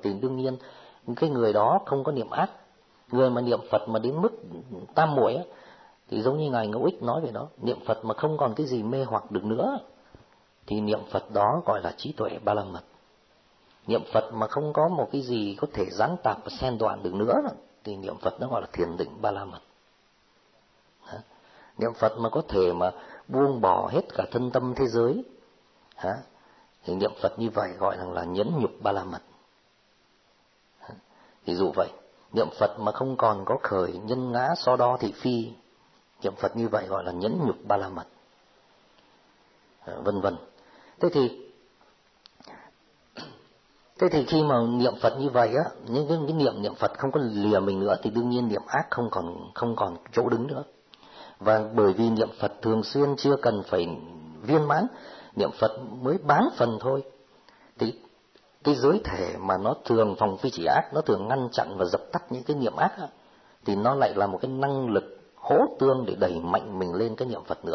thì đương nhiên cái người đó không có niệm ác. Người mà niệm Phật mà đến mức tam muội ấy, thì giống như Ngài Ngẫu Ích nói về đó, niệm Phật mà không còn cái gì mê hoặc được nữa thì niệm Phật đó gọi là trí tuệ ba la mật. Niệm Phật mà không có một cái gì có thể gián tạp và xen đoạn được nữa thì niệm Phật nó gọi là thiền định ba la mật. Niệm Phật mà có thể mà buông bỏ hết cả thân tâm thế giới thì niệm Phật như vậy gọi là nhẫn nhục ba la mật. Ví dụ vậy, niệm Phật mà không còn có khởi nhân ngã so đo thị phi, niệm Phật như vậy gọi là nhẫn nhục ba la mật, vân vân. Thế thì khi mà niệm Phật như vậy á, những cái niệm Phật không có lìa mình nữa thì đương nhiên niệm ác không còn chỗ đứng nữa. Và bởi vì niệm Phật thường xuyên chưa cần phải viên mãn, niệm Phật mới bán phần thôi, thì cái giới thể mà nó thường phòng phi chỉ ác, nó thường ngăn chặn và dập tắt những cái niệm ác á, thì nó lại là một cái năng lực hỗ tương để đẩy mạnh mình lên cái niệm Phật nữa.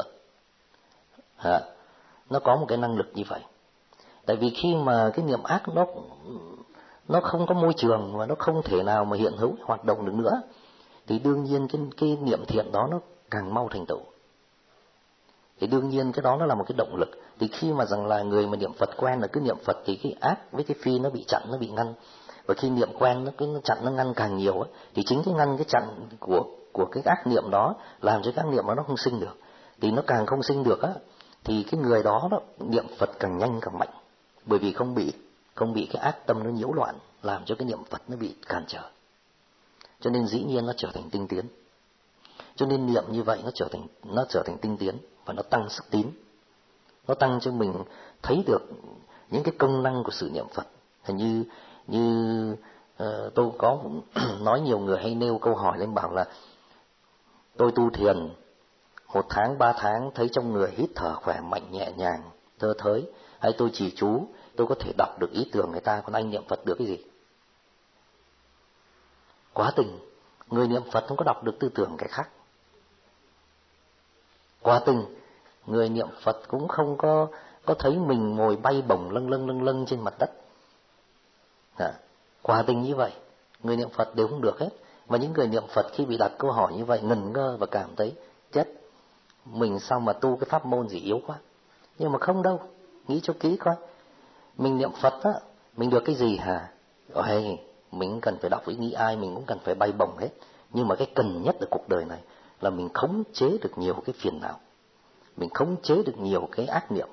Nó có một cái năng lực như vậy. Tại vì khi mà cái niệm ác nó không có môi trường và nó không thể nào mà hiện hữu hoạt động được nữa, thì đương nhiên cái niệm thiện đó nó càng mau thành tựu. Thì đương nhiên cái đó nó là một cái động lực. Thì khi mà rằng là người mà niệm Phật quen là cứ niệm Phật thì cái ác với cái phi nó bị chặn, nó bị ngăn. Và khi niệm quen nó chặn nó ngăn càng nhiều ấy, thì chính cái ngăn cái chặn của cái ác niệm đó làm cho cái ác niệm đó nó không sinh được. Thì nó càng không sinh được á, thì cái người đó niệm Phật càng nhanh càng mạnh. Bởi vì không bị cái ác tâm nó nhiễu loạn, làm cho cái niệm Phật nó bị cản trở. Cho nên dĩ nhiên nó trở thành tinh tiến. Cho nên niệm như vậy nó trở thành tinh tiến và nó tăng sức tín. Nó tăng cho mình thấy được những cái công năng của sự niệm Phật. Hình như tôi có nói, nhiều người hay nêu câu hỏi lên bảo là tôi tu thiền 1 tháng 3 tháng thấy trong người hít thở khỏe mạnh nhẹ nhàng thơ thới, hay tôi trì chú tôi có thể đọc được ý tưởng người ta, còn anh niệm Phật được cái gì? Quá tình, người niệm Phật không có đọc được tư tưởng cái khác. Quá tình, người niệm Phật cũng không có thấy mình ngồi bay bổng lâng lâng trên mặt đất. Quả tình như vậy, người niệm Phật đều không được hết. Và những người niệm Phật khi bị đặt câu hỏi như vậy ngần ngơ và cảm thấy chết, mình sao mà tu cái pháp môn gì yếu quá. Nhưng mà không đâu, nghĩ cho kỹ coi, mình niệm Phật á, mình được cái gì hả? Ôi, mình cần phải đọc ý nghĩ ai, mình cũng cần phải bay bổng hết. Nhưng mà cái cần nhất ở cuộc đời này là mình khống chế được nhiều cái phiền não, mình khống chế được nhiều cái ác niệm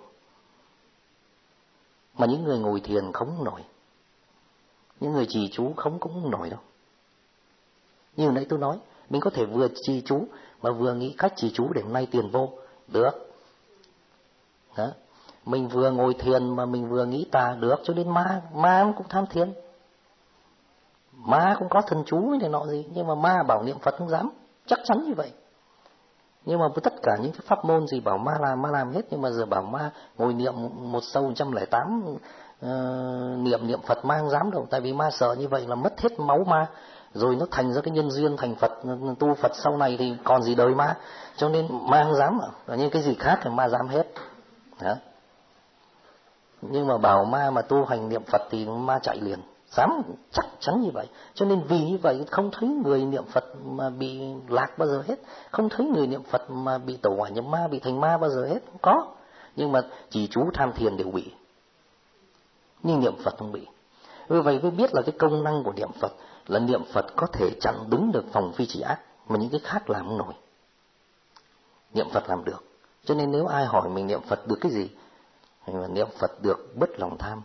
mà những người ngồi thiền không nổi, những người trì chú cũng không nổi đâu. Như nãy tôi nói, mình có thể vừa trì chú mà vừa nghĩ cách trì chú để hôm nay tiền vô được. Đó. Mình vừa ngồi thiền mà mình vừa nghĩ tà được. Cho nên ma cũng tham thiền, ma cũng có thần chú này nọ gì, nhưng mà ma bảo niệm Phật không dám, chắc chắn như vậy. Nhưng mà với tất cả những cái pháp môn gì bảo ma làm hết, nhưng mà giờ bảo ma ngồi niệm một sâu 108 niệm Phật ma không dám đâu. Tại vì ma sợ như vậy là mất hết máu ma, rồi nó thành ra cái nhân duyên thành Phật, tu Phật sau này thì còn gì đời ma. Cho nên ma không dám, nhưng cái gì khác thì ma dám hết. Đó. Nhưng mà bảo ma mà tu hành niệm Phật thì ma chạy liền, dám chắc chắn như vậy. Cho nên vì như vậy không thấy người niệm Phật mà bị lạc bao giờ hết, không thấy người niệm Phật mà bị tẩu hỏa nhập ma, bị thành ma bao giờ hết. Không có. Nhưng mà chỉ chú tham thiền đều bị, nhưng niệm Phật không bị. Vì vậy mới biết là cái công năng của niệm Phật là niệm Phật có thể chặn đứng được phòng phi chỉ ác mà những cái khác làm không nổi. Niệm Phật làm được. Cho nên nếu ai hỏi mình niệm Phật được cái gì, mình niệm Phật được bất lòng tham.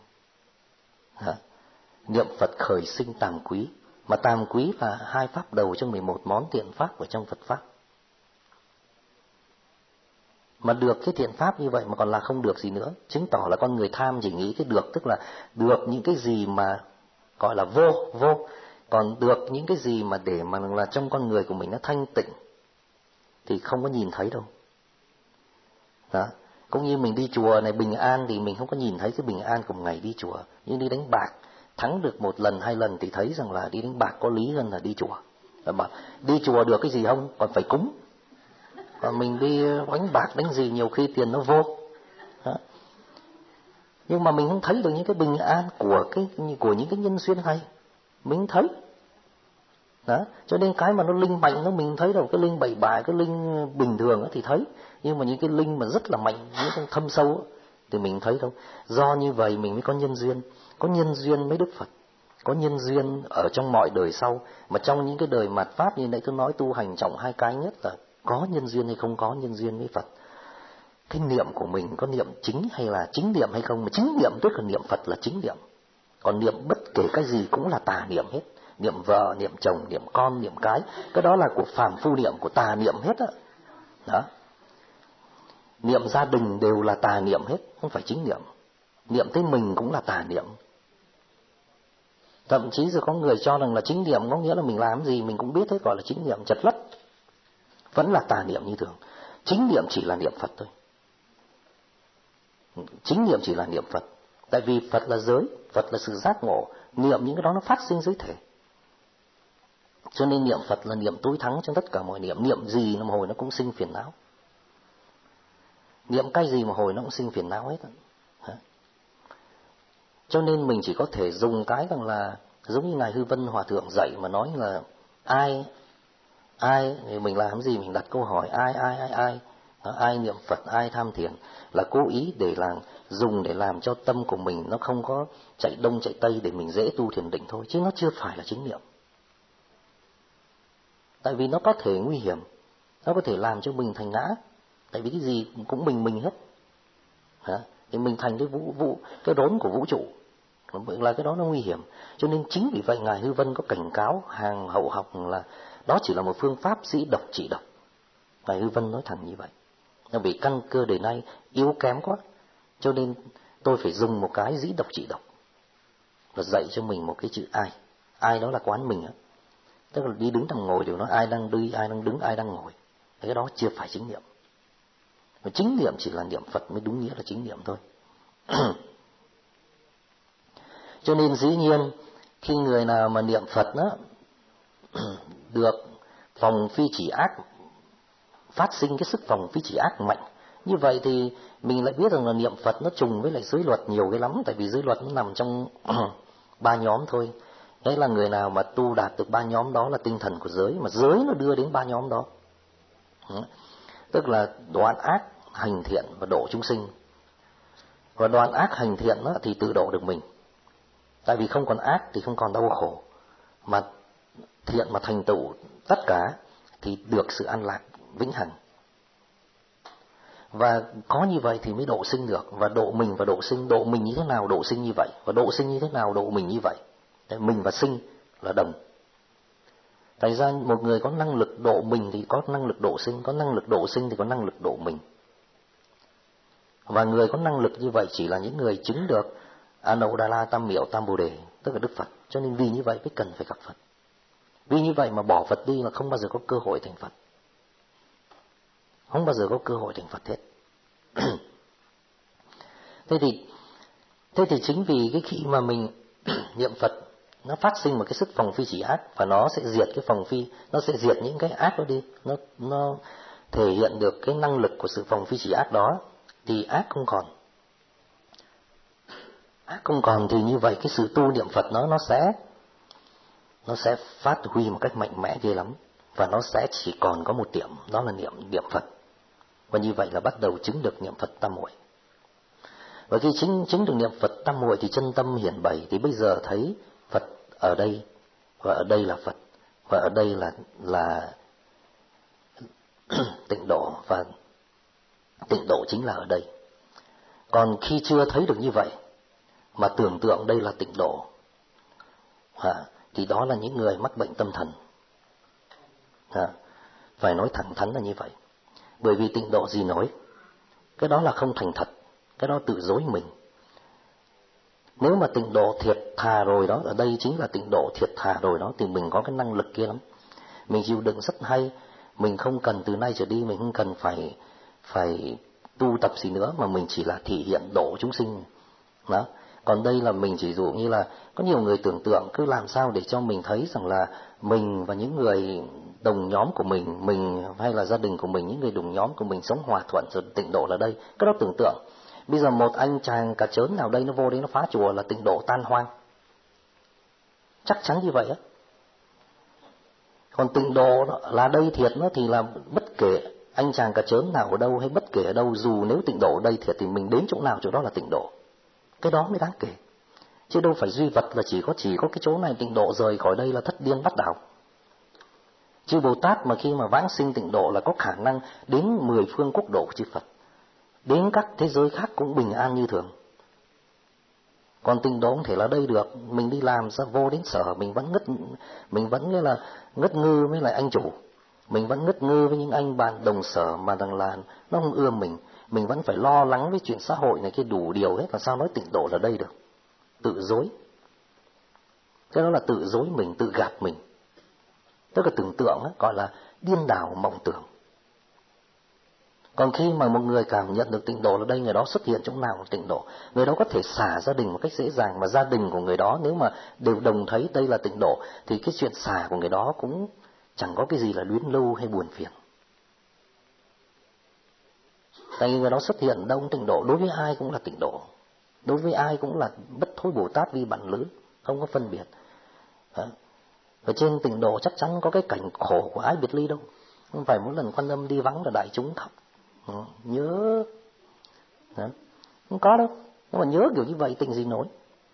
Niệm Phật khởi sinh tàm quý. Mà tàm quý là 2 pháp đầu trong 11 món thiện pháp ở trong Phật pháp. Mà được cái thiện pháp như vậy mà còn là không được gì nữa, chứng tỏ là con người tham chỉ nghĩ cái được, tức là được những cái gì mà gọi là vô, còn được những cái gì mà để mà là trong con người của mình nó thanh tịnh thì không có nhìn thấy đâu. Đó. Cũng như mình đi chùa này bình an thì mình không có nhìn thấy cái bình an của một ngày đi chùa. Nhưng đi đánh bạc thắng được 1 lần 2 lần thì thấy rằng là đi đánh bạc có lý hơn là đi chùa. Bảo đi chùa được cái gì không, còn phải cúng. Còn mình đi đánh bạc đánh gì nhiều khi tiền nó vô. Đó. Nhưng mà mình không thấy được những cái bình an của những cái nhân duyên này, mình không thấy. Đó, cho nên cái mà nó linh mạnh nó mình thấy đâu, cái linh bậy bạ, cái linh bình thường thì thấy, nhưng mà những cái linh mà rất là mạnh, những cái thâm sâu thì mình thấy đâu. Do như vậy mình mới có nhân duyên, có nhân duyên mới Đức Phật, có nhân duyên ở trong mọi đời sau. Mà trong những cái đời mạt Pháp như nãy tôi nói, tu hành trọng hai cái nhất là có nhân duyên hay không có nhân duyên với Phật. Cái niệm của mình có niệm chính hay là chính niệm hay không, mà chính niệm tức là niệm Phật là chính niệm. Còn niệm bất kể cái gì cũng là tà niệm hết. Niệm vợ, niệm chồng, niệm con, niệm cái đó là của phàm phu niệm, của tà niệm hết á. Đó. Niệm gia đình đều là tà niệm hết, không phải chính niệm. Niệm tới mình cũng là tà niệm. Thậm chí rồi có người cho rằng là chính niệm có nghĩa là mình làm gì mình cũng biết hết, gọi là chính niệm, chật lất. Vẫn là tà niệm như thường. Chính niệm chỉ là niệm Phật thôi. Chính niệm chỉ là niệm Phật. Tại vì Phật là giới, Phật là sự giác ngộ, niệm những cái đó nó phát sinh giới thể. Cho nên niệm Phật là niệm tối thắng trong tất cả mọi niệm. Niệm gì mà hồi nó cũng sinh phiền não. Niệm cái gì mà hồi nó cũng sinh phiền não hết. Cho nên mình chỉ có thể dùng cái rằng là giống như Ngài Hư Vân Hòa Thượng dạy mà nói là ai thì mình làm gì, mình đặt câu hỏi ai niệm Phật, ai tham thiền, là cố ý để dùng để làm cho tâm của mình nó không có chạy đông chạy tây để mình dễ tu thiền định thôi, chứ nó chưa phải là chính niệm. Tại vì nó có thể nguy hiểm, nó có thể làm cho mình thành ngã. Tại vì cái gì cũng mình hết. Thì mình thành cái rốn của vũ trụ, là cái đó nó nguy hiểm. Cho nên chính vì vậy Ngài Hư Vân có cảnh cáo hàng hậu học là đó chỉ là một phương pháp dĩ độc trị độc. Ngài Hư Vân nói thẳng như vậy. Vì căn cơ đời nay yếu kém quá, cho nên tôi phải dùng một cái dĩ độc trị độc, là dạy cho mình một cái chữ ai đó là quán mình á. Tức là đi đứng nằm ngồi đều nói ai đang đi, ai đang đứng, ai đang ngồi. Cái đó chưa phải chính niệm. Mà chính niệm chỉ là niệm Phật mới đúng nghĩa là chính niệm thôi. Cho nên dĩ nhiên khi người nào mà niệm Phật đó được phòng phi chỉ ác, phát sinh cái sức phòng phi chỉ ác mạnh, như vậy thì mình lại biết rằng là niệm Phật nó trùng với lại giới luật nhiều cái lắm. Tại vì giới luật nó nằm trong 3 nhóm thôi. Đấy là người nào mà tu đạt được 3 nhóm đó là tinh thần của giới, mà giới nó đưa đến 3 nhóm đó. Tức là đoạn ác, hành thiện và độ chúng sinh. Và đoạn ác hành thiện đó thì tự độ được mình. Tại vì không còn ác thì không còn đau khổ, mà thiện mà thành tựu tất cả thì được sự an lạc vĩnh hằng. Và có như vậy thì mới độ sinh được. Và độ mình và độ sinh, độ mình như thế nào độ sinh như vậy, và độ sinh như thế nào độ mình như vậy. Mình và sinh là đồng. Tại ra một người có năng lực độ mình thì có năng lực độ sinh, có năng lực độ sinh thì có năng lực độ mình. Và người có năng lực như vậy chỉ là những người chứng được Anuddhara Tam Miệu Tam Bồ Đề, tức là Đức Phật. Cho nên vì như vậy mới cần phải gặp Phật. Vì như vậy mà bỏ Phật đi là không bao giờ có cơ hội thành Phật. Không bao giờ có cơ hội thành Phật hết. Thế thì chính vì cái khi mà mình niệm Phật, nó phát sinh một cái sức phòng phi chỉ ác, và nó sẽ diệt cái phòng phi, nó sẽ diệt những cái ác đó đi, nó thể hiện được cái năng lực của sự phòng phi chỉ ác đó, thì ác không còn. Ác không còn thì như vậy cái sự tu niệm Phật nó sẽ phát huy một cách mạnh mẽ ghê lắm, và nó sẽ chỉ còn có một điểm, đó là niệm Phật. Và như vậy là bắt đầu chứng được niệm Phật tam muội. Và khi chứng được niệm Phật tam muội thì chân tâm hiển bày, thì bây giờ thấy Phật ở đây, và ở đây là Phật, và ở đây là tịnh độ, và tịnh độ chính là ở đây. Còn khi chưa thấy được như vậy mà tưởng tượng đây là tịnh độ, thì đó là những người mắc bệnh tâm thần. Phải nói thẳng thắn là như vậy. Bởi vì tịnh độ gì nói, cái đó là không thành thật, cái đó tự dối mình. Nếu mà tịnh độ thiệt thà rồi đó, ở đây chính là tịnh độ thiệt thà rồi đó, thì mình có cái năng lực kia lắm. Mình chịu đựng rất hay, mình không cần từ nay trở đi, mình không cần phải tu tập gì nữa, mà mình chỉ là thể hiện độ chúng sinh đó. Còn đây là mình chỉ dụ như là có nhiều người tưởng tượng cứ làm sao để cho mình thấy rằng là mình và những người đồng nhóm của mình hay là gia đình của mình, những người đồng nhóm của mình sống hòa thuận rồi tịnh độ là đây. Cái đó tưởng tượng. Bây giờ một anh chàng cà chớn nào đây nó vô đấy nó phá chùa là tịnh độ tan hoang. Chắc chắn như vậy á. Còn tịnh độ là đây thiệt nó thì là bất kể anh chàng cà chớn nào ở đâu hay bất kể ở đâu, dù nếu tịnh độ ở đây thiệt thì mình đến chỗ nào chỗ đó là tịnh độ. Cái đó mới đáng kể. Chứ đâu phải duy vật là chỉ có cái chỗ này tịnh độ, rời khỏi đây là thất điên bắt đảo. Chư Bồ Tát mà khi mà vãng sinh tịnh độ là có khả năng đến 10 phương quốc độ của chư Phật, đến các thế giới khác cũng bình an như thường. Còn tịnh độ không thể là đây được. Mình đi làm ra vô đến sở mình vẫn nghĩa là ngất ngư với lại anh chủ, mình vẫn ngất ngư với những anh bạn đồng sở mà rằng là nó không ưa mình vẫn phải lo lắng với chuyện xã hội này kia đủ điều hết, là sao nói tịnh độ là đây được. Tự dối. Cái đó là tự dối mình, tự gạt mình. Tức là tưởng tượng ấy, gọi là điên đảo mộng tưởng. Còn khi mà một người cảm nhận được tịnh độ là đây, người đó xuất hiện chỗ nào là tịnh độ, người đó có thể xả gia đình một cách dễ dàng, mà gia đình của người đó nếu mà đều đồng thấy đây là tịnh độ thì cái chuyện xả của người đó cũng chẳng có cái gì là luyến lưu hay buồn phiền. Tại vì người đó xuất hiện đâu cũng tịnh độ, đối với ai cũng là tịnh độ, đối với ai cũng là bất thối Bồ Tát vi bản lứ, không có phân biệt. Ở trên tịnh độ chắc chắn có cái cảnh khổ của ái biệt ly đâu. Không phải mỗi lần Quan Âm đi vắng là đại chúng khóc nhớ. Không có đâu. Nhưng mà nhớ kiểu như vậy tình gì nổi.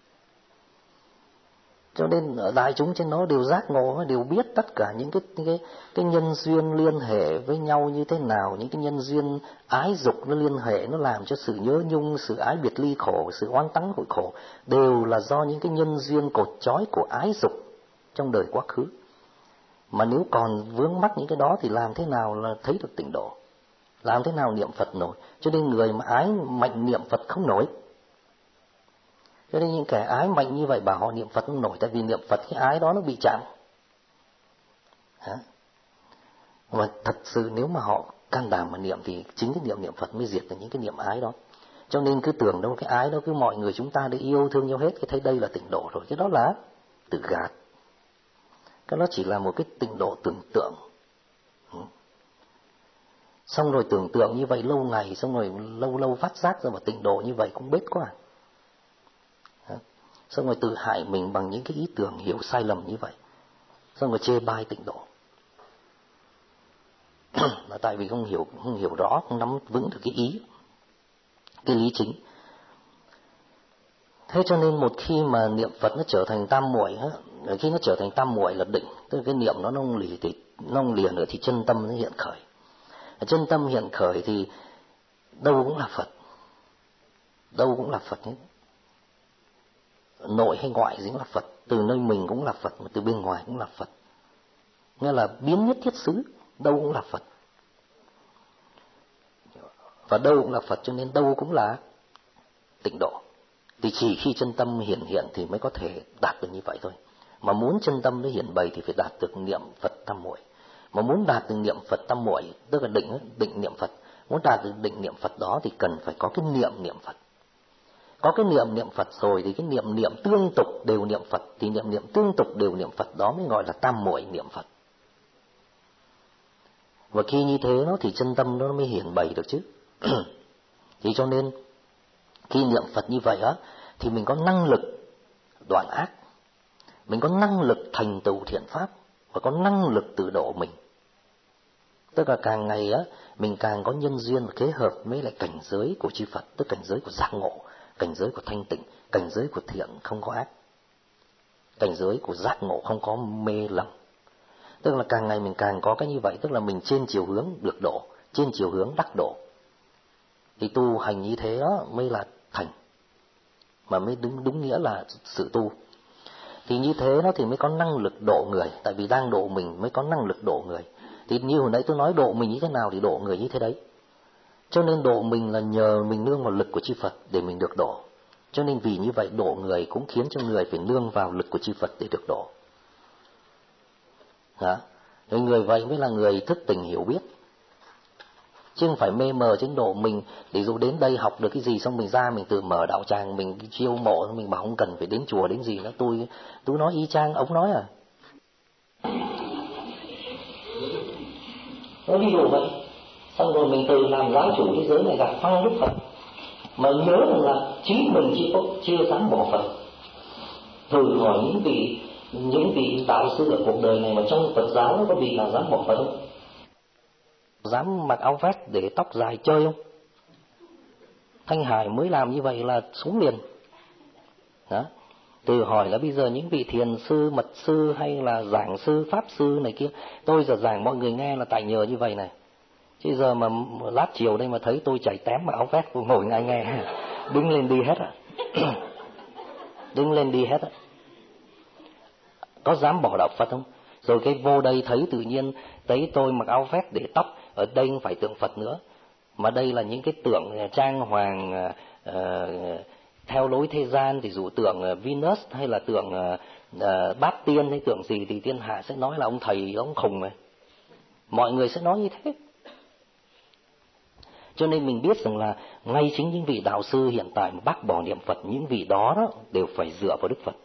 Cho nên ở đại chúng trên nó đều giác ngộ, đều biết tất cả những cái nhân duyên liên hệ với nhau như thế nào, những cái nhân duyên ái dục nó liên hệ, nó làm cho sự nhớ nhung, sự ái biệt ly khổ, sự oán tắng hội khổ đều là do những cái nhân duyên cột trói của ái dục trong đời quá khứ. Mà nếu còn vướng mắc những cái đó thì làm thế nào là thấy được tịnh độ, làm thế nào niệm Phật nổi. Cho nên người mà ái mạnh niệm Phật không nổi. Cho nên những kẻ ái mạnh như vậy bảo họ niệm Phật không nổi, tại vì niệm Phật cái ái đó nó bị chạm. Và thật sự nếu mà họ can đảm mà niệm thì chính cái niệm Phật mới diệt được những cái niệm ái đó. Cho nên cứ tưởng đâu cái ái đó cứ mọi người chúng ta để yêu thương nhau hết, cái thấy đây là tịnh độ rồi, cái đó là tự gạt. Cái đó chỉ là một cái tịnh độ tưởng tượng. Xong rồi tưởng tượng như vậy lâu ngày, xong rồi lâu lâu phát giác ra một tịnh độ như vậy cũng bết quá. Xong rồi tự hại mình bằng những cái ý tưởng hiểu sai lầm như vậy. Xong rồi chê bai tịnh độ. Là tại vì không hiểu rõ, không nắm vững được cái ý, cái lý chính. Thế cho nên một khi mà niệm Phật nó trở thành tam muội, khi nó trở thành tam muội là định, tức là cái niệm nó không lìa nữa thì chân tâm nó hiện khởi. Chân tâm hiện khởi thì đâu cũng là Phật, đâu cũng là Phật hết. Nội hay ngoại gì cũng là Phật, từ nơi mình cũng là Phật, mà từ bên ngoài cũng là Phật. Nghĩa là biến nhất thiết xứ, đâu cũng là Phật. Và đâu cũng là Phật, cho nên đâu cũng là tịnh độ. Thì chỉ khi chân tâm hiện thì mới có thể đạt được như vậy thôi. Mà muốn chân tâm nó hiện bày thì phải đạt được niệm Phật tam muội. Mà muốn đạt được niệm Phật tam muội, tức là định niệm Phật, muốn đạt được định niệm Phật đó thì cần phải có cái niệm Phật. Có cái niệm Phật rồi thì cái niệm tương tục đều niệm Phật, thì niệm tương tục đều niệm Phật đó mới gọi là tam muội niệm Phật. Và khi như thế nó thì chân tâm nó mới hiện bày được chứ. Thì cho nên khi niệm Phật như vậy á thì mình có năng lực đoạn ác, mình có năng lực thành tựu thiện pháp, và có năng lực tự độ mình. Tức là càng ngày á mình càng có nhân duyên kết hợp với lại cảnh giới của chư Phật, tức cảnh giới của giác ngộ, cảnh giới của thanh tịnh, cảnh giới của thiện không có ác, cảnh giới của giác ngộ không có mê lầm. Tức là càng ngày mình càng có cái như vậy, tức là mình trên chiều hướng được độ, trên chiều hướng đắc độ. Thì tu hành như thế đó mới là thành, mà mới đúng nghĩa là sự tu. Thì như thế nó thì mới có năng lực độ người, tại vì đang độ mình mới có năng lực độ người. Thì như hồi nãy tôi nói độ mình như thế nào thì độ người như thế đấy. Cho nên độ mình là nhờ mình nương vào lực của chư Phật để mình được độ. Cho nên vì như vậy độ người cũng khiến cho người phải nương vào lực của chư Phật để được độ. Người vậy mới là người thức tỉnh hiểu biết, chứ không phải mê mờ trên độ mình. Ví dụ đến đây học được cái gì xong mình ra mình tự mở đạo tràng, mình chiêu mộ, mình bảo không cần phải đến chùa đến gì nữa. Tôi nói y chang ông nói à. Nói ví dụ vậy, xong rồi mình tự làm giáo chủ thế giới này, gặp phăng Đức Phật, mà nhớ là chính mình chưa dám bỏ Phật. Thử hỏi những vị đạo sư ở cuộc đời này mà trong Phật giáo nó có vị nào dám bỏ Phật không? Dám mặc áo vest để tóc dài chơi không? Thanh Hải mới làm như vậy là xuống liền. Đó. Từ hỏi là bây giờ những vị thiền sư, mật sư hay là giảng sư, pháp sư này kia, tôi giờ giảng mọi người nghe là tại nhờ như vậy này. Chứ giờ mà lát chiều đây mà thấy tôi chạy tém mà áo vest tôi ngồi ngay nghe, đứng lên đi hết ạ. Đứng lên đi hết ạ. Có dám bỏ đạo Phật không? Rồi cái vô đây thấy tự nhiên thấy tôi mặc áo vest để tóc, ở đây không phải tượng Phật nữa, mà đây là những cái tượng trang hoàng theo lối thế gian, thì dù tượng Venus hay là tượng Bát Tiên hay tượng gì thì thiên hạ sẽ nói là ông thầy ông khùng này. Mọi người sẽ nói như thế. Cho nên mình biết rằng là ngay chính những vị đạo sư hiện tại mà bác bỏ niệm Phật, những vị đó đều phải dựa vào Đức Phật.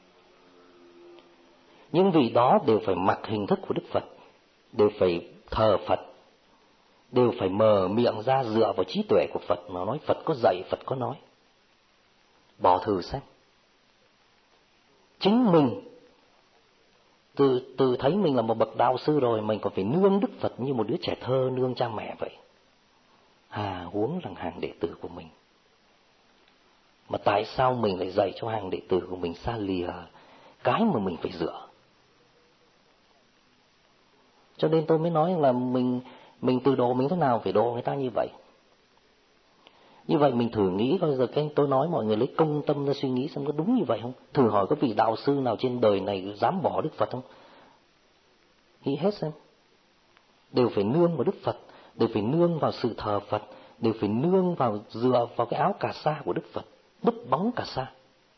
Những vị đó đều phải mặc hình thức của Đức Phật, đều phải thờ Phật, đều phải mở miệng ra dựa vào trí tuệ của Phật mà nói Phật có dạy, Phật có nói. Bỏ thử xem. Chính mình từ thấy mình là một bậc đạo sư rồi, mình còn phải nương Đức Phật như một đứa trẻ thơ nương cha mẹ vậy. Huống là hàng đệ tử của mình. Mà tại sao mình lại dạy cho hàng đệ tử của mình xa lìa cái mà mình phải dựa? Cho nên tôi mới nói là mình từ độ mình thế nào phải độ người ta như vậy. Như vậy mình thử nghĩ coi, giờ cái tôi nói mọi người lấy công tâm ra suy nghĩ xem có đúng như vậy không? Thử hỏi có vị đạo sư nào trên đời này dám bỏ Đức Phật không? Nghĩ hết xem. Đều phải nương vào Đức Phật, đều phải nương vào sự thờ Phật, đều phải nương vào dựa vào cái áo cà sa của Đức Phật, đúc bóng cà sa.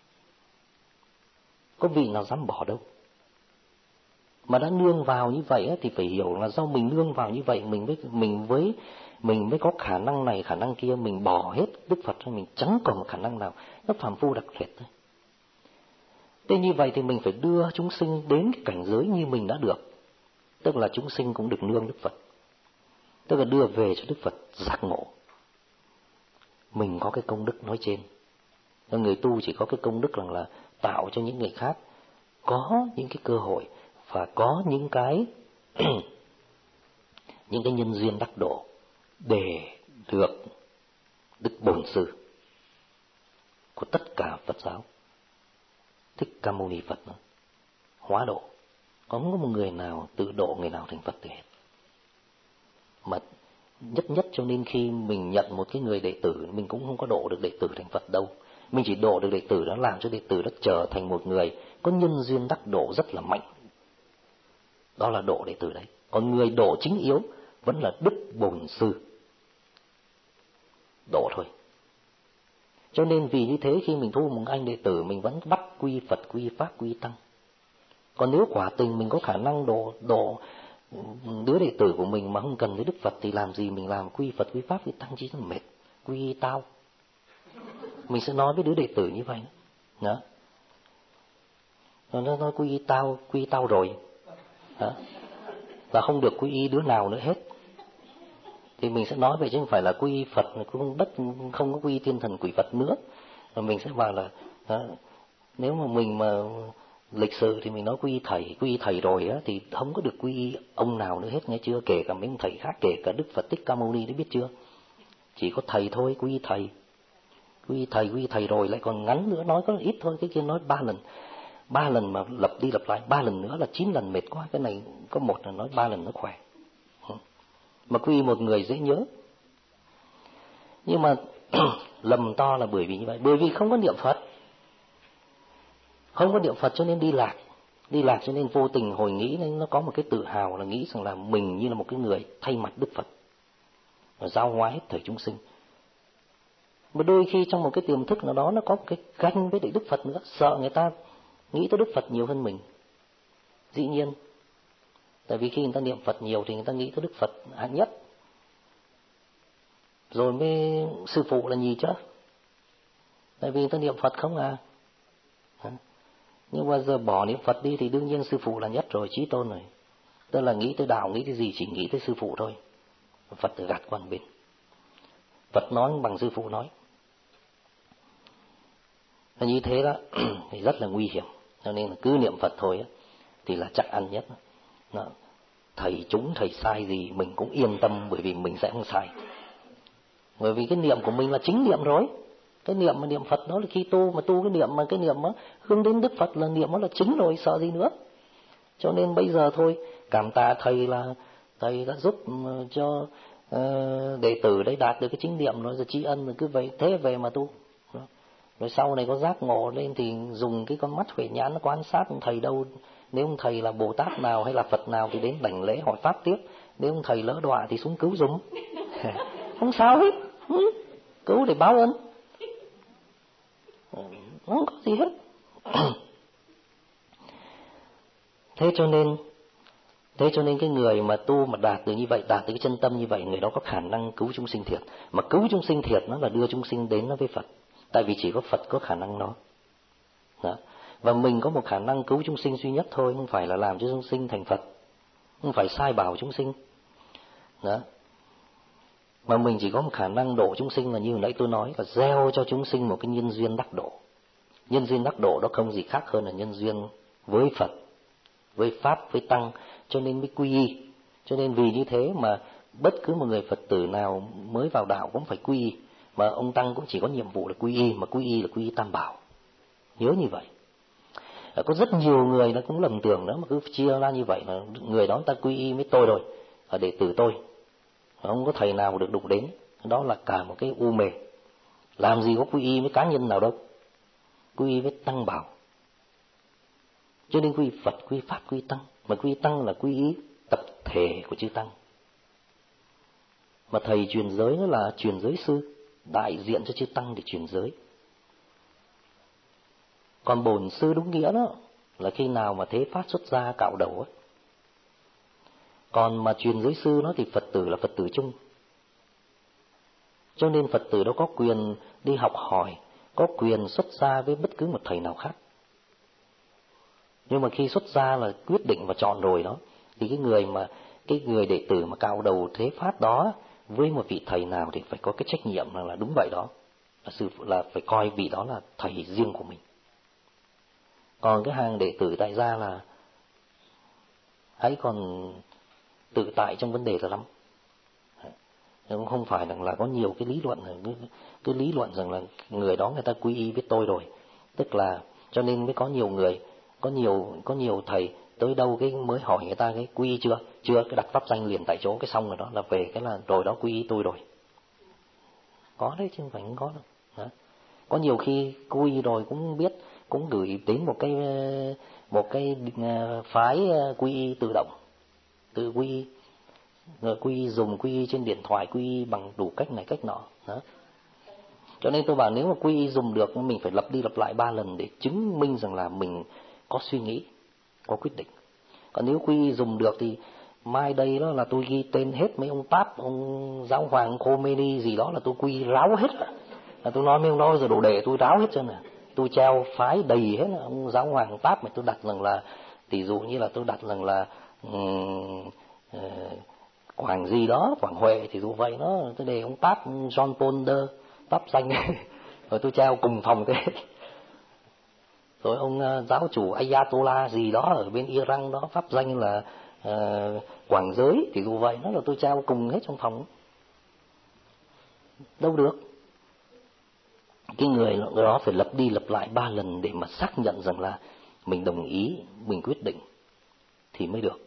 Có vị nào dám bỏ đâu. Mà đã nương vào như vậy thì phải hiểu là do mình nương vào như vậy, mình mới có khả năng này khả năng kia, mình bỏ hết Đức Phật cho mình chẳng còn một khả năng nào. Nó phàm phu đặc biệt thôi. Thế như vậy thì mình phải đưa chúng sinh đến cái cảnh giới như mình đã được, tức là chúng sinh cũng được nương Đức Phật, tức là đưa về cho Đức Phật giác ngộ. Mình có cái công đức nói trên, người tu chỉ có cái công đức là tạo cho những người khác có những cái cơ hội và có những cái những cái nhân duyên đắc độ để được Đức Bổn Sư của tất cả Phật giáo, Thích Ca Mâu Ni Phật hóa độ. Không có một người nào tự độ người nào thành Phật được hết. Mà nhất cho nên khi mình nhận một cái người đệ tử, mình cũng không có độ được đệ tử thành Phật đâu. Mình chỉ độ được đệ tử đó, làm cho đệ tử đó trở thành một người có nhân duyên đắc độ rất là mạnh. Đó là độ đệ tử đấy. Còn người độ chính yếu vẫn là Đức Bổn Sư độ thôi. Cho nên vì như thế khi mình thu một anh đệ tử, mình vẫn bắt quy Phật, quy Pháp, quy Tăng. Còn nếu quả tình mình có khả năng độ đứa đệ tử của mình mà không cần tới Đức Phật thì làm gì mình làm quy Phật, quy Pháp, quy Tăng chỉ là mệt. Quy tao. Mình sẽ nói với đứa đệ tử như vậy đó. Nó nói quy tao rồi đó. Và không được quy y đứa nào nữa hết. Thì mình sẽ nói vậy chứ không phải là quy Phật, cũng không có quy thiên thần quỷ Phật nữa. Và mình sẽ bảo là đó, nếu mà mình mà lịch sự thì mình nói quy thầy rồi á, thì không có được quy ông nào nữa hết, nghe chưa? Kể cả mấy ông thầy khác, kể cả Đức Phật Thích Ca Mâu Ni đấy, biết chưa? Chỉ có thầy thôi, quy thầy rồi, lại còn ngắn nữa, nói có ít thôi, cái kia nói 3 lần mà lặp đi lặp lại 3 lần nữa là 9 lần mệt quá. Cái này có một là nói 3 lần nó khỏe. Mà quy một người dễ nhớ. Nhưng mà lầm to là bởi vì như vậy, bởi vì không có niệm Phật. Không có niệm Phật cho nên đi lạc cho nên vô tình hồi nghĩ nên nó có một cái tự hào là nghĩ rằng là mình như là một cái người thay mặt Đức Phật và giao hóa hết thời chúng sinh. Mà đôi khi trong một cái tiềm thức nào đó nó có một cái ganh với Đức Phật nữa, sợ người ta nghĩ tới Đức Phật nhiều hơn mình. Dĩ nhiên, tại vì khi người ta niệm Phật nhiều thì người ta nghĩ tới Đức Phật hạng nhất, rồi mới sư phụ là nhì chứ. Tại vì người ta niệm Phật không à. Nhưng mà giờ bỏ niệm Phật đi thì đương nhiên sư phụ là nhất rồi, chí tôn rồi. Tức là nghĩ tới đạo, nghĩ tới gì chỉ nghĩ tới sư phụ thôi. Phật gạt qua một bên. Phật nói bằng sư phụ nói. Và như thế đó thì rất là nguy hiểm. Cho nên là cứ niệm Phật thôi á, thì là chắc ăn nhất. Đó. Thầy trúng thầy sai gì mình cũng yên tâm, bởi vì mình sẽ không sai. Bởi vì cái niệm của mình là chính niệm rồi. Cái niệm mà niệm Phật đó là khi tu mà tu cái niệm mà cái niệm á hướng đến Đức Phật là niệm đó là chính rồi, sợ gì nữa. Cho nên bây giờ thôi, cảm tạ thầy là thầy đã giúp cho đệ tử đấy đạt được cái chính niệm rồi, tri ân rồi cứ vậy thế về mà tu. Rồi sau này có giác ngộ lên thì dùng cái con mắt huệ nhãn nó quan sát ông thầy đâu. Nếu ông thầy là Bồ Tát nào hay là Phật nào thì đến đảnh lễ hỏi pháp tiếp. Nếu ông thầy lỡ đọa thì xuống cứu giùm. Không sao hết. Cứu để báo ơn. Không có gì hết. Thế cho nên cái người mà tu mà đạt được như vậy, đạt được cái chân tâm như vậy, người đó có khả năng cứu chúng sinh thiệt. Mà cứu chúng sinh thiệt nó là đưa chúng sinh đến nó với Phật. Tại vì chỉ có Phật có khả năng đó. Và mình có một khả năng cứu chúng sinh duy nhất thôi, không phải là làm cho chúng sinh thành Phật, không phải sai bảo chúng sinh. Đó. Mà mình chỉ có một khả năng độ chúng sinh là như nãy tôi nói, là gieo cho chúng sinh một cái nhân duyên đắc độ. Nhân duyên đắc độ đó không gì khác hơn là nhân duyên với Phật, với Pháp, với Tăng, cho nên mới quy y. Cho nên vì như thế mà bất cứ một người Phật tử nào mới vào đạo cũng phải quy y. Mà ông Tăng cũng chỉ có nhiệm vụ là quy y, mà quy y là quy y Tam Bảo. Nhớ như vậy. Có rất nhiều người nó cũng lầm tưởng đó, mà cứ chia ra như vậy là người đó ta quy y với tôi rồi, là đệ tử tôi. Không có thầy nào được đụng đến. Đó là cả một cái u mê. Làm gì có quy y với cá nhân nào đâu. Quy y với Tăng Bảo. Cho nên quy y Phật, quy y Pháp, quy y Tăng. Mà quy y Tăng là quy y tập thể của chư Tăng. Mà thầy truyền giới nó là truyền giới sư, đại diện cho chư Tăng để truyền giới. Còn bổn sư đúng nghĩa đó là khi nào mà thế phát xuất ra cạo đầu á. Còn mà truyền giới sư nó thì Phật tử là Phật tử chung. Cho nên Phật tử đâu có quyền đi học hỏi, có quyền xuất gia với bất cứ một thầy nào khác. Nhưng mà khi xuất gia là quyết định và chọn rồi đó, thì cái người đệ tử mà cạo đầu thế phát đó với một vị thầy nào thì phải có cái trách nhiệm là đúng vậy đó, là phải coi vị đó là thầy riêng của mình. Còn cái hàng đệ tử tại gia là hãy còn tự tại trong vấn đề là lắm. Cũng không phải là có nhiều cái lý luận, cái lý luận rằng là người đó người ta quy y với tôi rồi, tức là cho nên mới có nhiều người, có nhiều thầy tới đâu cái mới hỏi người ta cái quy y chưa cái đặt pháp danh liền tại chỗ, cái xong rồi đó là về cái là rồi đó quy y tôi rồi. Có đấy chứ không phải không có đâu. Đó. Có nhiều khi quy y rồi cũng biết, cũng gửi đến một cái phái quy y tự động, tự quy y. Rồi dùng quy y trên điện thoại, quy y bằng đủ cách này cách nọ. Đó. Cho nên tôi bảo nếu mà quy y dùng được, mình phải lặp đi lặp lại 3 lần để chứng minh rằng là mình có suy nghĩ, có quyết định. Còn nếu quy y dùng được thì mai đây đó là tôi ghi tên hết mấy ông Páp, ông Giáo Hoàng Khomeini gì đó là tôi quy ráo hết. Là tôi nói mấy ông đó giờ đồ đề tôi ráo hết trơn nè. Tôi treo phái đầy hết ông Giáo Hoàng Páp mà tôi đặt rằng là, tỷ dụ như là tôi đặt rằng là Quảng gì đó, Quảng Huệ thì dụ vậy đó, tôi đề ông Páp John Paul II, Páp danh rồi tôi treo cùng phòng thế. Rồi ông giáo chủ Ayatollah gì đó ở bên Iran đó, pháp danh là Quảng Giới thì dụ vậy đó, là tôi treo cùng hết trong phòng. Đâu được. Cái người đó phải lặp đi lặp lại 3 lần để mà xác nhận rằng là mình đồng ý, mình quyết định thì mới được.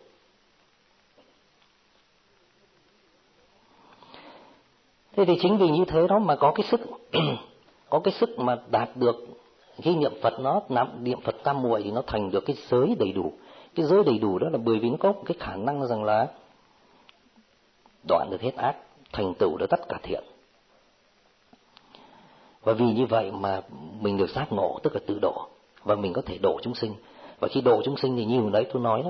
Thế thì chính vì như thế đó mà có cái sức có cái sức mà đạt được khi niệm Phật, nó niệm Phật tam muội thì nó thành được cái giới đầy đủ. Cái giới đầy đủ đó là bởi vì nó có một cái khả năng rằng là đoạn được hết ác, thành tựu được tất cả thiện. Và vì như vậy mà mình được giác ngộ, tức là tự độ, và mình có thể độ chúng sinh. Và khi độ chúng sinh thì như hồi nãy tôi nói đó,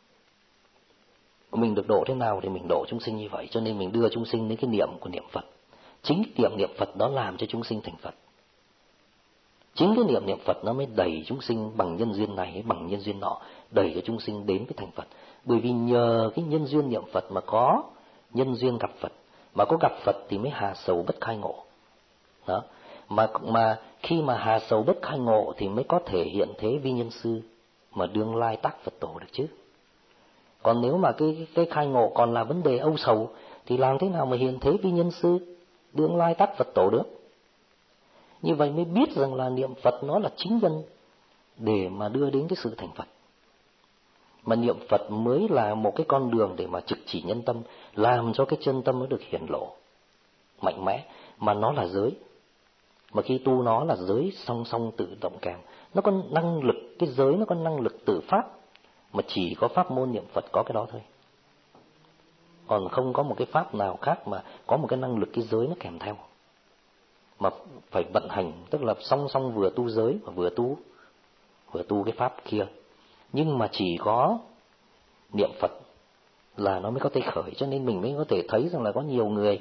mình được độ thế nào thì mình độ chúng sinh như vậy. Cho nên mình đưa chúng sinh đến cái niệm của niệm Phật. Chính cái niệm Phật đó làm cho chúng sinh thành Phật. Chính cái niệm Phật nó mới đẩy chúng sinh bằng nhân duyên này, bằng nhân duyên nọ, đẩy cho chúng sinh đến với thành Phật. Bởi vì nhờ cái nhân duyên niệm Phật mà có nhân duyên gặp Phật, mà có gặp Phật thì mới hà sầu bất khai ngộ. Đó. Mà khi mà hà sầu bất khai ngộ thì mới có thể hiện thế vi nhân sư mà đương lai tác Phật tổ được chứ. Còn nếu mà cái khai ngộ còn là vấn đề âu sầu thì làm thế nào mà hiện thế vi nhân sư đương lai tác Phật tổ được? Như vậy mới biết rằng là niệm Phật nó là chính nhân để mà đưa đến cái sự thành Phật. Mà niệm Phật mới là một cái con đường để mà trực chỉ nhân tâm, làm cho cái chân tâm nó được hiển lộ mạnh mẽ, mà nó là giới. Mà khi tu nó là giới song song tự động kèm, nó có năng lực, cái giới nó có năng lực tự phát, mà chỉ có pháp môn niệm Phật có cái đó thôi. Còn không có một cái pháp nào khác mà có một cái năng lực cái giới nó kèm theo. Mà phải vận hành, tức là song song vừa tu giới và vừa tu cái pháp kia. Nhưng mà chỉ có niệm Phật là nó mới có thể khởi. Cho nên mình mới có thể thấy rằng là có nhiều người,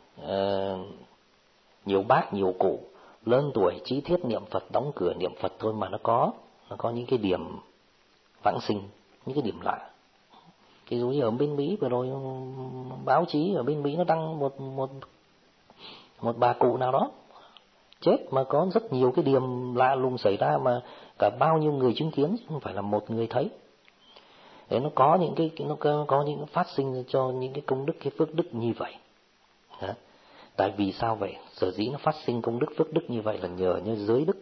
nhiều bác, nhiều cụ lớn tuổi chí thiết niệm Phật, đóng cửa niệm Phật thôi, mà nó có những cái điểm vãng sinh, những cái điểm lạ. Ví dụ như ở bên Mỹ vừa rồi, báo chí ở bên Mỹ nó đăng một bà cụ nào đó chết mà có rất nhiều cái điểm lạ lùng xảy ra, mà cả bao nhiêu người chứng kiến chứ không phải là một người thấy. Để nó có những phát sinh cho những cái công đức, cái phước đức như vậy. Đó. Tại vì sao vậy? Sở dĩ nó phát sinh công đức phước đức như vậy là nhờ như giới đức,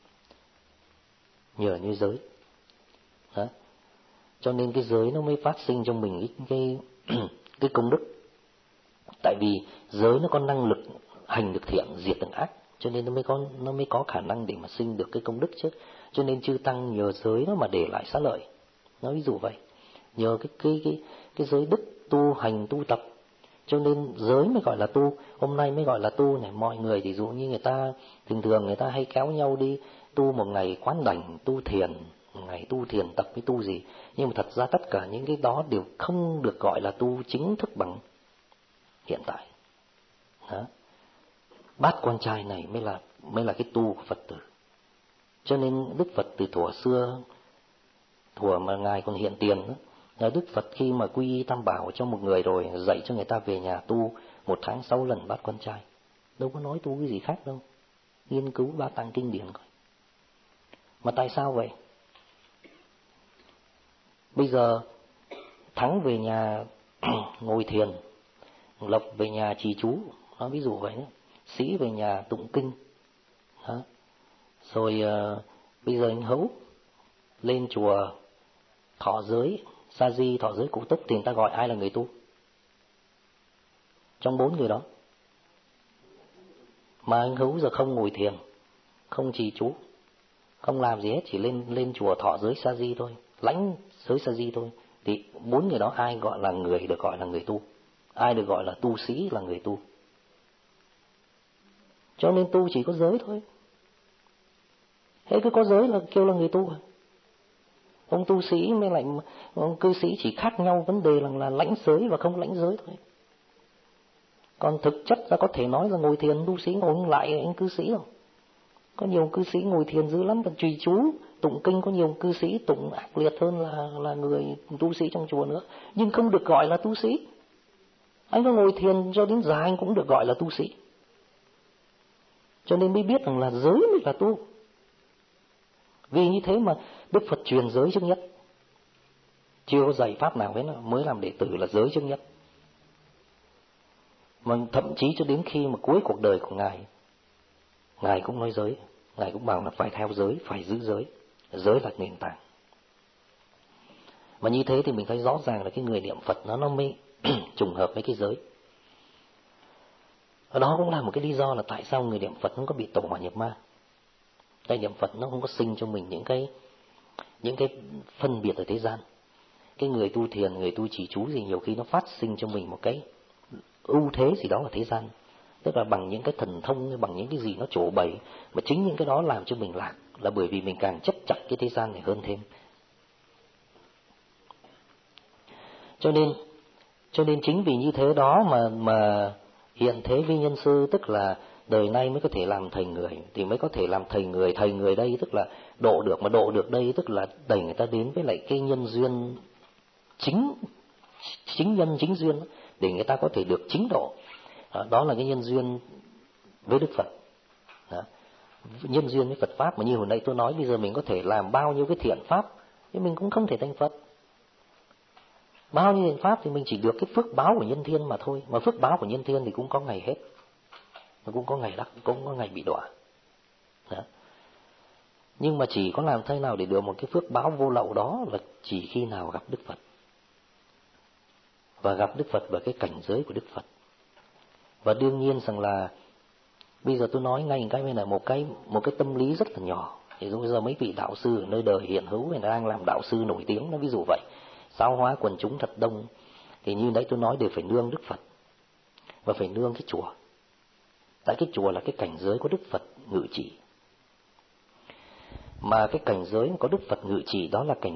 nhờ như giới. Đó. Cho nên cái giới nó mới phát sinh cho mình cái công đức. Tại vì giới nó có năng lực hành được thiện, diệt được ác, cho nên nó mới có khả năng để mà sinh được cái công đức chứ. Cho nên chư tăng nhờ giới nó mà để lại xá lợi. Nói ví dụ vậy, nhờ cái giới đức tu hành tu tập, cho nên giới mới gọi là tu. Hôm nay mới gọi là tu này. Mọi người thì dụ như người ta thường người ta hay kéo nhau đi tu một ngày quán đảnh, tu thiền, một ngày tu thiền tập với tu gì. Nhưng mà thật ra tất cả những cái đó đều không được gọi là tu chính thức bằng hiện tại. Đó. Bát quan trai này mới là cái tu của Phật tử. Cho nên Đức Phật từ thuở xưa, thuở mà Ngài còn hiện tiền đó, Đức Phật khi mà quy y Tam Bảo cho một người rồi, dạy cho người ta về nhà tu 1 tháng 6 lần bát quan trai. Đâu có nói tu cái gì khác đâu, nghiên cứu Ba Tạng kinh điển coi. Mà tại sao vậy? Bây giờ Thắng về nhà ngồi thiền, Lộc về nhà trì chú, nói ví dụ vậy đó. Sĩ về nhà tụng kinh đó. Rồi bây giờ anh Hấu lên chùa thọ giới, sa di thọ giới cụ túc, thì người ta gọi ai là người tu trong 4 người đó? Mà anh Hữu giờ không ngồi thiền, không trì chú, không làm gì hết, chỉ lên chùa thọ giới sa di thôi, lãnh giới sa di thôi, thì 4 người đó ai gọi là người được gọi là người tu? Ai được gọi là tu sĩ là người tu? Cho nên tu chỉ có giới thôi. Thế cứ có giới là kêu là người tu à? Ông tu sĩ mới lại ông cư sĩ chỉ khác nhau vấn đề là lãnh giới và không lãnh giới thôi. Còn thực chất ra có thể nói là ngồi thiền tu sĩ ngồi không lại anh cư sĩ không? Có nhiều cư sĩ ngồi thiền dữ lắm, còn trì chú tụng kinh có nhiều cư sĩ tụng ác liệt hơn là người tu sĩ trong chùa nữa, nhưng không được gọi là tu sĩ. Anh có ngồi thiền cho đến già anh cũng được gọi là tu sĩ. Cho nên mới biết rằng là giới mới là tu. Vì như thế mà Đức Phật truyền giới trước nhất, chưa có dạy pháp nào hết mới làm đệ tử là giới trước nhất. Mà thậm chí cho đến khi mà cuối cuộc đời của Ngài cũng nói giới. Ngài cũng bảo là phải theo giới, phải giữ giới. Giới là nền tảng. Mà như thế thì mình thấy rõ ràng là cái người niệm Phật nó mới trùng hợp với cái giới. Ở đó cũng là một cái lý do là tại sao người niệm Phật không có bị tẩu hỏa nhập ma. Cái niệm Phật nó không có sinh cho mình những cái phân biệt ở thế gian. Cái người tu thiền, người tu trì chú gì nhiều khi nó phát sinh cho mình một cái ưu thế gì đó ở thế gian, tức là bằng những cái thần thông, bằng những cái gì nó trổ bày, mà chính những cái đó làm cho mình lạc, là bởi vì mình càng chấp chặt cái thế gian này hơn thêm. Cho nên chính vì như thế đó mà hiện thế vi nhân sư, tức là đời nay mới có thể làm thầy người, thì mới có thể làm thầy người. Thầy người đây tức là độ được, mà độ được đây tức là đẩy người ta đến với lại cái nhân duyên chính nhân chính duyên, để người ta có thể được chính độ. Đó là cái nhân duyên với Đức Phật. Đó. nhân duyên với Phật pháp. Mà như hồi nãy tôi nói, bây giờ mình có thể làm bao nhiêu cái thiện pháp nhưng mình cũng không thể thành Phật. Bao nhiêu thiện pháp thì mình chỉ được cái phước báo của nhân thiên mà thôi. Mà phước báo của nhân thiên thì cũng có ngày hết, nó cũng có ngày đắc, cũng có ngày bị đọa. Đó. Nhưng mà chỉ có làm thế nào để được một cái phước báo vô lậu đó là chỉ khi nào gặp Đức Phật. Và gặp Đức Phật vào cái cảnh giới của Đức Phật. Và đương nhiên rằng là bây giờ tôi nói ngay cái bên này một cái tâm lý rất là nhỏ. Thì bây giờ mấy vị đạo sư ở nơi đời hiện hữu này đang làm đạo sư nổi tiếng, nó ví dụ vậy, giáo hóa quần chúng thật đông, thì như đấy tôi nói đều phải nương Đức Phật và phải nương cái chùa. Tại cái chùa là cái cảnh giới của Đức Phật ngự trị. Mà cái cảnh giới có Đức Phật ngự trị đó là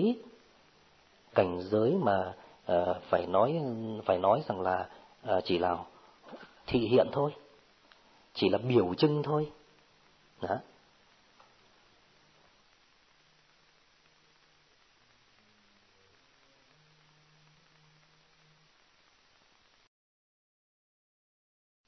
cảnh giới mà phải nói rằng là chỉ là thị hiện thôi, chỉ là biểu trưng thôi. Đó.